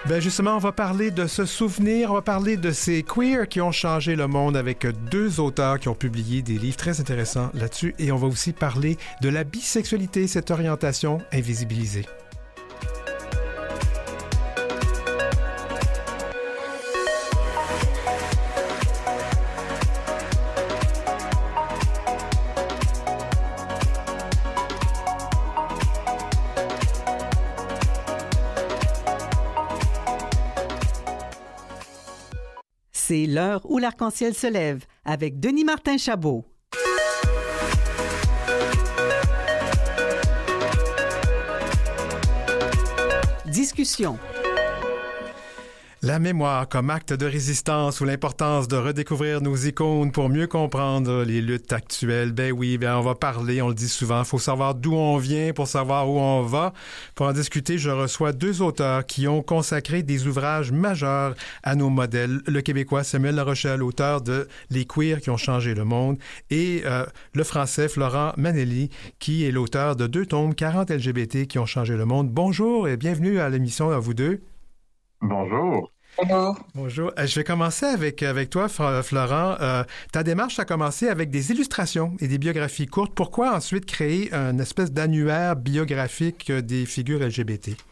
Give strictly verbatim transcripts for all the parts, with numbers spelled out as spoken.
Ben justement, on va parler de ce souvenir, on va parler de ces queers qui ont changé le monde avec deux auteurs qui ont publié des livres très intéressants là-dessus et on va aussi parler de la bisexualité, cette orientation invisibilisée. C'est l'heure où l'arc-en-ciel se lève avec Denis Martin Chabot. Discussion. La mémoire comme acte de résistance ou l'importance de redécouvrir nos icônes pour mieux comprendre les luttes actuelles. Ben oui, ben on va parler, on le dit souvent, il faut savoir d'où on vient pour savoir où on va. Pour en discuter, je reçois deux auteurs qui ont consacré des ouvrages majeurs à nos modèles. Le Québécois Samuel Larochelle, auteur de Les queers qui ont changé le monde, et euh, le Français Florent Manelli, qui est l'auteur de deux tomes, quarante L G B T qui ont changé le monde. Bonjour et bienvenue à l'émission à vous deux. Bonjour. Bonjour. Bonjour. Je vais commencer avec, avec toi, Florent. Euh, ta démarche a commencé avec des illustrations et des biographies courtes. Pourquoi ensuite créer une espèce d'annuaire biographique des figures L G B T?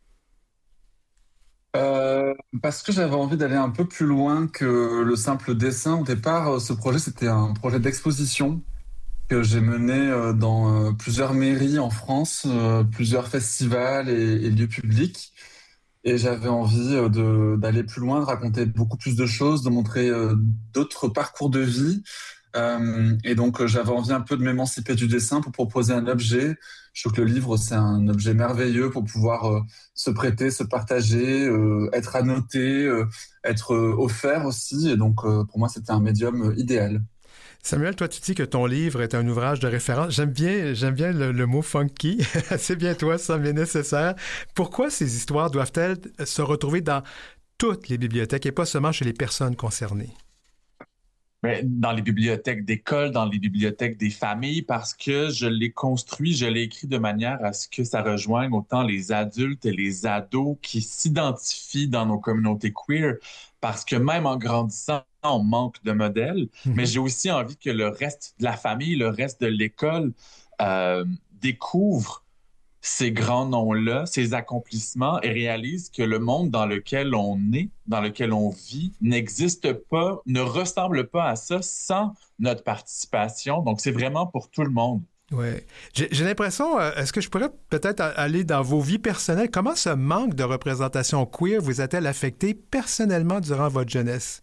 Euh, parce que j'avais envie d'aller un peu plus loin que le simple dessin. Au départ, ce projet, c'était un projet d'exposition que j'ai mené dans plusieurs mairies en France, plusieurs festivals et, et lieux publics. Et j'avais envie de, d'aller plus loin, de raconter beaucoup plus de choses, de montrer euh, d'autres parcours de vie. Euh, et donc, euh, j'avais envie un peu de m'émanciper du dessin pour proposer un objet. Je trouve que le livre, c'est un objet merveilleux pour pouvoir euh, se prêter, se partager, euh, être annoté, euh, être euh, offert aussi. Et donc, euh, pour moi, c'était un médium euh, idéal. Samuel, toi, tu dis que ton livre est un ouvrage de référence. J'aime bien, j'aime bien le, le mot funky. C'est bien toi, ça m'est nécessaire. Pourquoi ces histoires doivent-elles se retrouver dans toutes les bibliothèques et pas seulement chez les personnes concernées? Mais dans les bibliothèques d'école, dans les bibliothèques des familles, parce que je l'ai construit, je l'ai écrit de manière à ce que ça rejoigne autant les adultes et les ados qui s'identifient dans nos communautés queer, parce que même en grandissant, on manque de modèles, mm-hmm. mais j'ai aussi envie que le reste de la famille, le reste de l'école euh, découvre ces grands noms-là, ces accomplissements et réalise que le monde dans lequel on est, dans lequel on vit, n'existe pas, ne ressemble pas à ça sans notre participation. Donc, c'est vraiment pour tout le monde. Oui. J'ai, j'ai l'impression, euh, est-ce que je pourrais peut-être aller dans vos vies personnelles? Comment ce manque de représentation queer vous a-t-elle affecté personnellement durant votre jeunesse?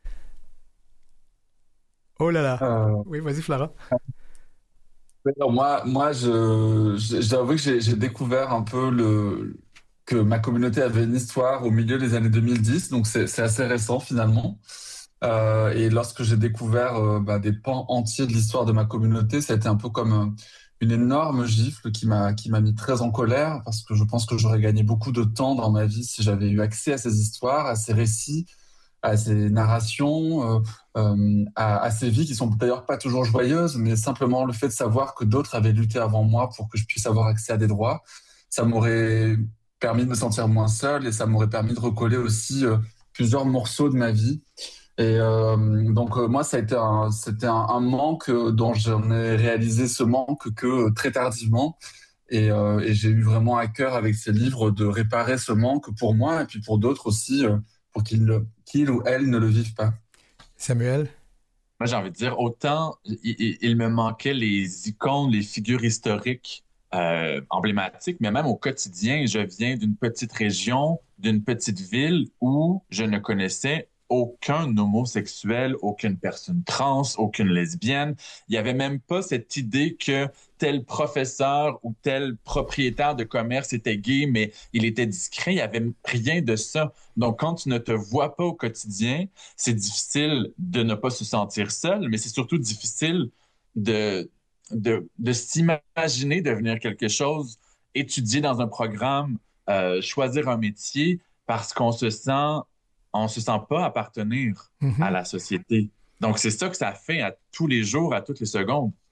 Oh là là. Euh... Oui, vas-y, Florent. Alors moi, moi, je, je, je dois avouer que j'ai, j'ai découvert un peu le, que ma communauté avait une histoire au milieu des années deux mille dix, donc c'est, c'est assez récent finalement. Euh, et lorsque j'ai découvert euh, bah, des pans entiers de l'histoire de ma communauté, ça a été un peu comme euh, une énorme gifle qui m'a, qui m'a mis très en colère, parce que je pense que j'aurais gagné beaucoup de temps dans ma vie si j'avais eu accès à ces histoires, à ces récits, à ces narrations, euh, euh, à, à ces vies qui sont d'ailleurs pas toujours joyeuses, mais simplement le fait de savoir que d'autres avaient lutté avant moi pour que je puisse avoir accès à des droits, ça m'aurait permis de me sentir moins seul et ça m'aurait permis de recoller aussi euh, plusieurs morceaux de ma vie. Et euh, donc euh, moi, ça a été un, c'était un, un manque dont j'en ai réalisé ce manque que très tardivement. Et, euh, et j'ai eu vraiment à cœur avec ces livres de réparer ce manque pour moi et puis pour d'autres aussi, euh, pour qu'ils, le, qu'ils ou elles ne le vivent pas. Samuel? Moi, j'ai envie de dire, autant il, il, il me manquait les icônes, les figures historiques euh, emblématiques, mais même au quotidien, je viens d'une petite région, d'une petite ville où je ne connaissais aucun homosexuel, aucune personne trans, aucune lesbienne. Il n'y avait même pas cette idée que tel professeur ou tel propriétaire de commerce était gay, mais il était discret. Il n'y avait rien de ça. Donc, quand tu ne te vois pas au quotidien, c'est difficile de ne pas se sentir seul, mais c'est surtout difficile de, de, de s'imaginer devenir quelque chose, étudier dans un programme, euh, choisir un métier, parce qu'on se sent on se sent pas appartenir mm-hmm. à la société. Donc, c'est ça que ça fait à tous les jours, à toutes les secondes.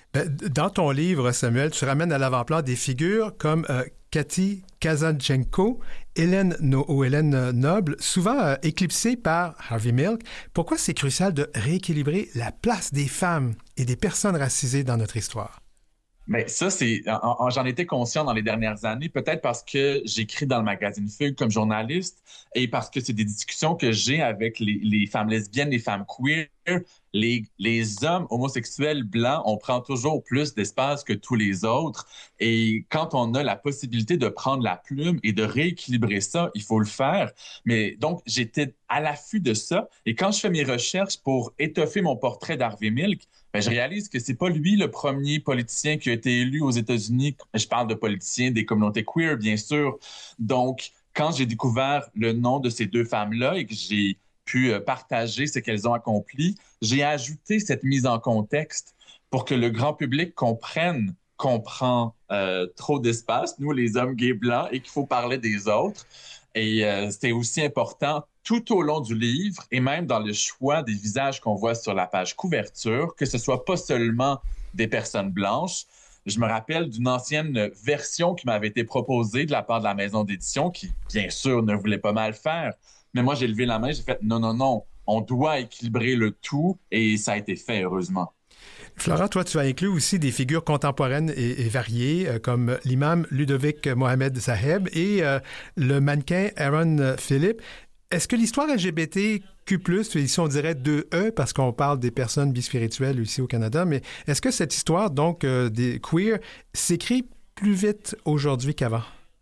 Ben, dans ton livre, Samuel, tu ramènes à l'avant-plan des figures comme euh, Cathy Kazanchenko, Hélène no- ou Hélène Noble, souvent euh, éclipsées par Harvey Milk. Pourquoi c'est crucial de rééquilibrer la place des femmes et des personnes racisées dans notre histoire? Mais ça, c'est, en- en- j'en étais conscient dans les dernières années, peut-être parce que j'écris dans le magazine Fugue comme journaliste et parce que c'est des discussions que j'ai avec les, les femmes lesbiennes, les femmes queer. Les, les hommes homosexuels blancs, on prend toujours plus d'espace que tous les autres. Et quand on a la possibilité de prendre la plume et de rééquilibrer ça, il faut le faire. Mais donc, j'étais à l'affût de ça. Et quand je fais mes recherches pour étoffer mon portrait d'Harvey Milk, ben, je réalise que c'est pas lui le premier politicien qui a été élu aux États-Unis. Je parle de politiciens des communautés queer, bien sûr. Donc, quand j'ai découvert le nom de ces deux femmes-là et que j'ai pu partager ce qu'elles ont accompli, j'ai ajouté cette mise en contexte pour que le grand public comprenne qu'on prend euh, trop d'espace, nous les hommes gays blancs, et qu'il faut parler des autres. Et euh, c'était aussi important tout au long du livre et même dans le choix des visages qu'on voit sur la page couverture, que ce soit pas seulement des personnes blanches. Je me rappelle d'une ancienne version qui m'avait été proposée de la part de la maison d'édition qui, bien sûr, ne voulait pas mal faire. Mais moi, j'ai levé la main, j'ai fait non, non, non, on doit équilibrer le tout et ça a été fait, heureusement. Flora, toi, tu as inclus aussi des figures contemporaines et, et variées, euh, comme l'imam Ludovic Mohamed Saheb et euh, le mannequin Aaron Phillip. Est-ce que l'histoire L G B T Q plus, ici on dirait deux E parce qu'on parle des personnes bispirituelles ici au Canada, mais est-ce que cette histoire, donc, euh, des queer, s'écrit plus vite aujourd'hui qu'avant?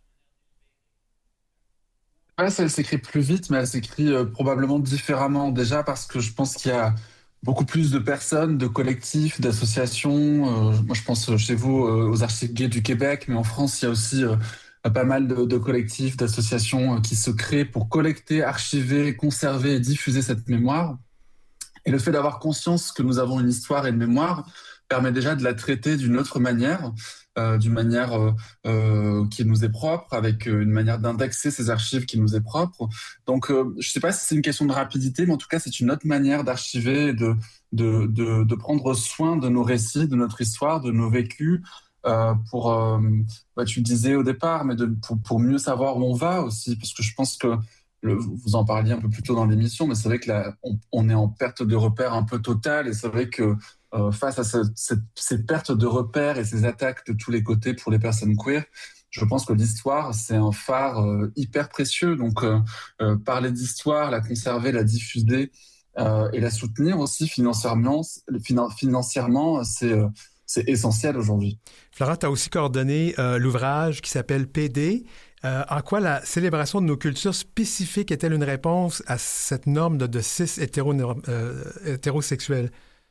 Ouais, ça, elle s'écrit plus vite, mais elle s'écrit euh, probablement différemment. Déjà parce que je pense qu'il y a beaucoup plus de personnes, de collectifs, d'associations. Euh, moi, je pense chez vous euh, aux Archives gays du Québec, mais en France, il y a aussi euh, pas mal de, de collectifs, d'associations euh, qui se créent pour collecter, archiver, conserver et diffuser cette mémoire. Et le fait d'avoir conscience que nous avons une histoire et une mémoire permet déjà de la traiter d'une autre manière, euh, d'une manière euh, euh, qui nous est propre, avec une manière d'indexer ces archives qui nous est propre. Donc, euh, je ne sais pas si c'est une question de rapidité, mais en tout cas, c'est une autre manière d'archiver, de, de, de, de prendre soin de nos récits, de notre histoire, de nos vécus, euh, pour, euh, bah, tu le disais au départ, mais de, pour, pour mieux savoir où on va aussi, parce que je pense que le, vous en parliez un peu plus tôt dans l'émission, mais c'est vrai que là, on, on est en perte de repères un peu totale, et c'est vrai que euh, face à ce, cette, ces pertes de repères et ces attaques de tous les côtés pour les personnes queer, je pense que l'histoire, c'est un phare euh, hyper précieux. Donc, euh, euh, parler d'histoire, la conserver, la diffuser euh, et la soutenir aussi financièrement, finan- financièrement c'est euh, c'est essentiel aujourd'hui. Flora, tu as aussi coordonné euh, l'ouvrage qui s'appelle P D. Euh, en quoi la célébration de nos cultures spécifiques est-elle une réponse à cette norme de, de cis hétéro, euh, hétérosexuels?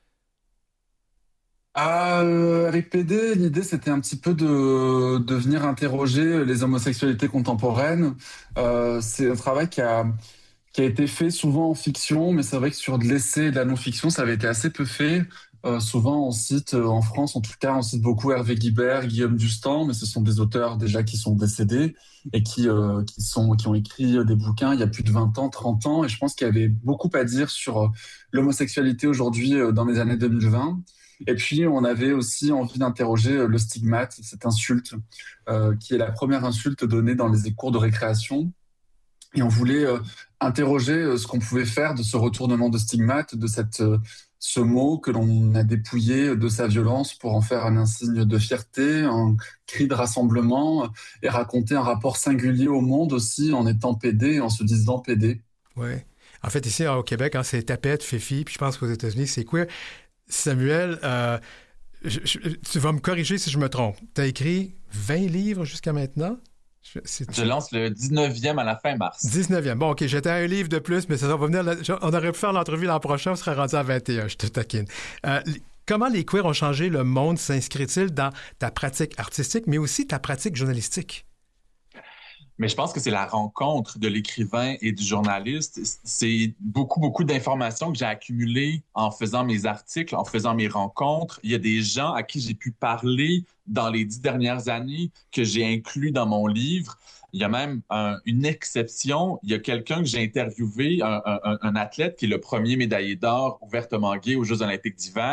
Euh, avec P D, l'idée c'était un petit peu de, de venir interroger les homosexualités contemporaines. Euh, c'est un travail qui a, qui a été fait souvent en fiction, mais c'est vrai que sur de l'essai et de la non-fiction, ça avait été assez peu fait. Euh, souvent, on cite, euh, en France en tout cas, on cite beaucoup Hervé Guibert, Guillaume Dustan, mais ce sont des auteurs déjà qui sont décédés et qui, euh, qui, sont, qui ont écrit des bouquins il y a plus de vingt ans, trente ans, et je pense qu'il y avait beaucoup à dire sur euh, l'homosexualité aujourd'hui euh, dans les années deux mille vingt. Et puis, on avait aussi envie d'interroger le stigmate, cette insulte, euh, qui est la première insulte donnée dans les cours de récréation. Et on voulait euh, interroger euh, ce qu'on pouvait faire de ce retournement de stigmate, de cette, euh, ce mot que l'on a dépouillé de sa violence pour en faire un insigne de fierté, un cri de rassemblement, et raconter un rapport singulier au monde aussi en étant pédé, en se disant pédé. Oui. En fait, ici, au Québec, hein, c'est tapette, fifi, puis je pense qu'aux États-Unis, c'est queer. Samuel, euh, je, je, tu vas me corriger si je me trompe. Tu as écrit vingt livres jusqu'à maintenant? Je, je lance le dix-neuvième à la fin mars. dix-neuvième. Bon, OK, j'étais à un livre de plus, mais ça va venir. On aurait pu faire l'entrevue l'an prochain, on serait rendu à vingt et un, je te taquine. Euh, comment les queers ont changé le monde s'inscrit-il dans ta pratique artistique, mais aussi ta pratique journalistique? Mais je pense que c'est la rencontre de l'écrivain et du journaliste. C'est beaucoup, beaucoup d'informations que j'ai accumulées en faisant mes articles, en faisant mes rencontres. Il y a des gens à qui j'ai pu parler dans les dix dernières années que j'ai inclus dans mon livre. Il y a même un, une exception. Il y a quelqu'un que j'ai interviewé, un, un, un athlète qui est le premier médaillé d'or ouvertement gay aux Jeux olympiques d'hiver.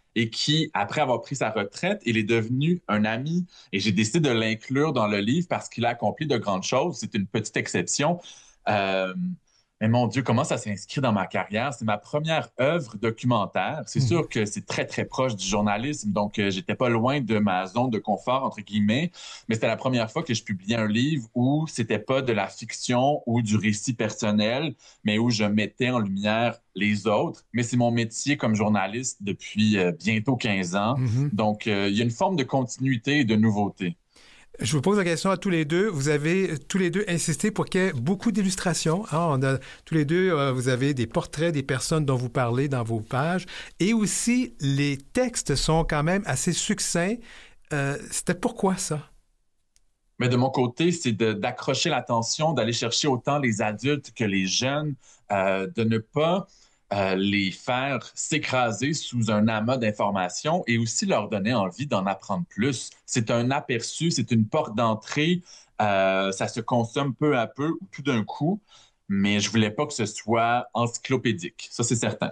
et qui, après avoir pris sa retraite, il est devenu un ami. Et j'ai décidé de l'inclure dans le livre parce qu'il a accompli de grandes choses. C'est une petite exception. Euh, mais mon Dieu, comment ça s'inscrit dans ma carrière? C'est ma première œuvre documentaire. C'est mmh. sûr que c'est très, très proche du journalisme, donc euh, j'étais pas loin de ma zone de confort, entre guillemets, mais c'était la première fois que je publiais un livre où c'était pas de la fiction ou du récit personnel, mais où je mettais en lumière les autres. Mais c'est mon métier comme journaliste depuis euh, bientôt quinze ans, mmh. donc euh, il y a une forme de continuité et de nouveauté. Je vous pose la question à tous les deux. Vous avez tous les deux insisté pour qu'il y ait beaucoup d'illustrations. Hein? On a, tous les deux, euh, vous avez des portraits des personnes dont vous parlez dans vos pages. Et aussi, les textes sont quand même assez succincts. Euh, c'était pourquoi ça? Mais de mon côté, c'est de, d'accrocher l'attention, d'aller chercher autant les adultes que les jeunes, euh, de ne pas... Euh, les faire s'écraser sous un amas d'informations et aussi leur donner envie d'en apprendre plus. C'est un aperçu, c'est une porte d'entrée. Euh, ça se consomme peu à peu ou tout d'un coup, mais je voulais pas que ce soit encyclopédique. Ça, c'est certain.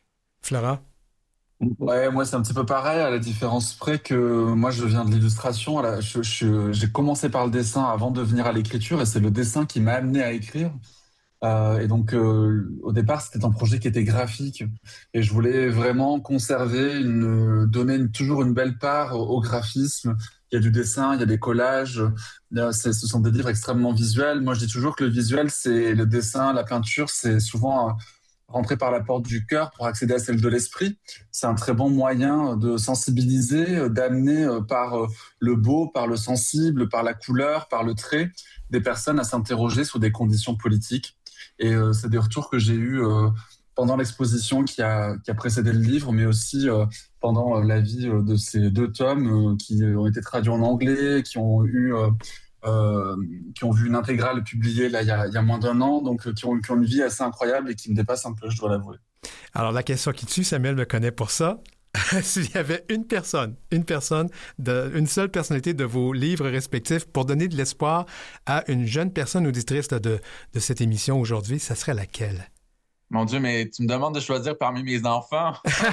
Flora? Ouais, moi, c'est un petit peu pareil, à la différence près que moi, je viens de l'illustration. Je, je, j'ai commencé par le dessin avant de venir à l'écriture et c'est le dessin qui m'a amené à écrire. Euh, et donc, euh, au départ, c'était un projet qui était graphique et je voulais vraiment conserver, une, donner une, toujours une belle part au, au graphisme. Il y a du dessin, il y a des collages. C'est, ce sont des livres extrêmement visuels. Moi, je dis toujours que le visuel, c'est le dessin, la peinture, c'est souvent rentrer par la porte du cœur pour accéder à celle de l'esprit. C'est un très bon moyen de sensibiliser, d'amener par le beau, par le sensible, par la couleur, par le trait, des personnes à s'interroger sur des conditions politiques. Et euh, c'est des retours que j'ai eus euh, pendant l'exposition qui a, qui a précédé le livre, mais aussi euh, pendant euh, la vie euh, de ces deux tomes euh, qui ont été traduits en anglais, qui ont eu, euh, euh, qui ont vu une intégrale publiée là il y a, il y a moins d'un an, donc euh, qui, ont, qui ont une vie assez incroyable et qui me dépassent un peu, je dois l'avouer. Alors la question qui tue, Samuel me connaît pour ça. S'il y avait une personne, une personne, de, une seule personnalité de vos livres respectifs pour donner de l'espoir à une jeune personne auditrice de, de, de cette émission aujourd'hui, ça serait laquelle? Mon Dieu, mais tu me demandes de choisir parmi mes enfants.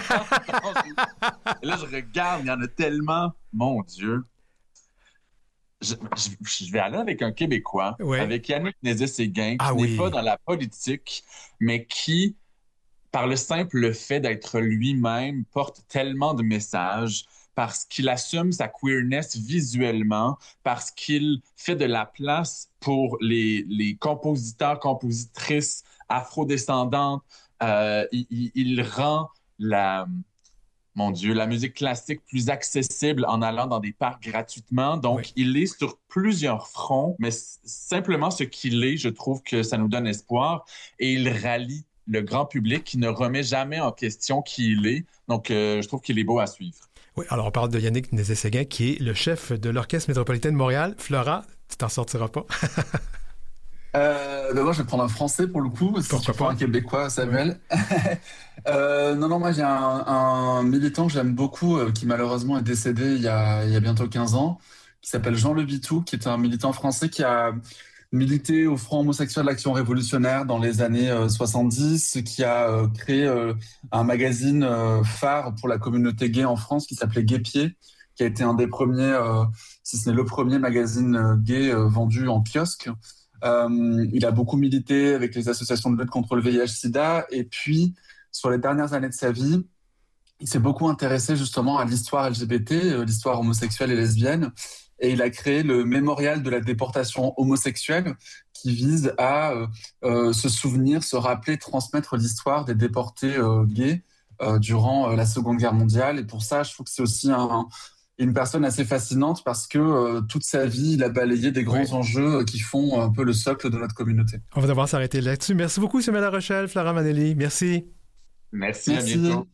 Là, je regarde, il y en a tellement. Mon Dieu. Je, je, je vais aller avec un Québécois, ouais. avec Yannick Nézet-Séguin, qui ah, n'est oui. pas dans la politique, mais qui... par le simple fait d'être lui-même, porte tellement de messages parce qu'il assume sa queerness visuellement, parce qu'il fait de la place pour les, les compositeurs, compositrices afrodescendantes. Euh, il, il rend la, mon Dieu, la musique classique plus accessible en allant dans des parcs gratuitement. Donc, oui. il est sur plusieurs fronts, mais simplement ce qu'il est, je trouve que ça nous donne espoir et il rallie le grand public qui ne remet jamais en question qui il est. Donc, euh, je trouve qu'il est beau à suivre. Oui, alors on parle de Yannick Nézet-Séguin, qui est le chef de l'Orchestre métropolitain de Montréal. Flora, tu t'en sortiras pas? euh, ben moi, je vais prendre un Français pour le coup, si Pourquoi tu prends un Québécois, Samuel. Oui. euh, non, non, moi, j'ai un, un militant que j'aime beaucoup, euh, qui malheureusement est décédé il y a, il y a bientôt quinze ans, qui s'appelle Jean Lebitou, qui est un militant français qui a milité au Front homosexuel d'Action révolutionnaire dans les années euh, soixante-dix, qui a euh, créé euh, un magazine euh, phare pour la communauté gay en France qui s'appelait Gay Pied, qui a été un des premiers, euh, si ce n'est le premier magazine euh, gay euh, vendu en kiosque. Euh, il a beaucoup milité avec les associations de lutte contre le V I H sida et puis, sur les dernières années de sa vie, il s'est beaucoup intéressé justement à l'histoire L G B T, euh, l'histoire homosexuelle et lesbienne. Et il a créé le mémorial de la déportation homosexuelle qui vise à euh, euh, se souvenir, se rappeler, transmettre l'histoire des déportés euh, gays euh, durant euh, la Seconde Guerre mondiale. Et pour ça, je trouve que c'est aussi un, une personne assez fascinante parce que euh, toute sa vie, il a balayé des grands oui. enjeux qui font un peu le socle de notre communauté. On va devoir s'arrêter là-dessus. Merci beaucoup, Samuel La Rochelle, Flora Manelli. Merci. Merci, Merci. À bientôt.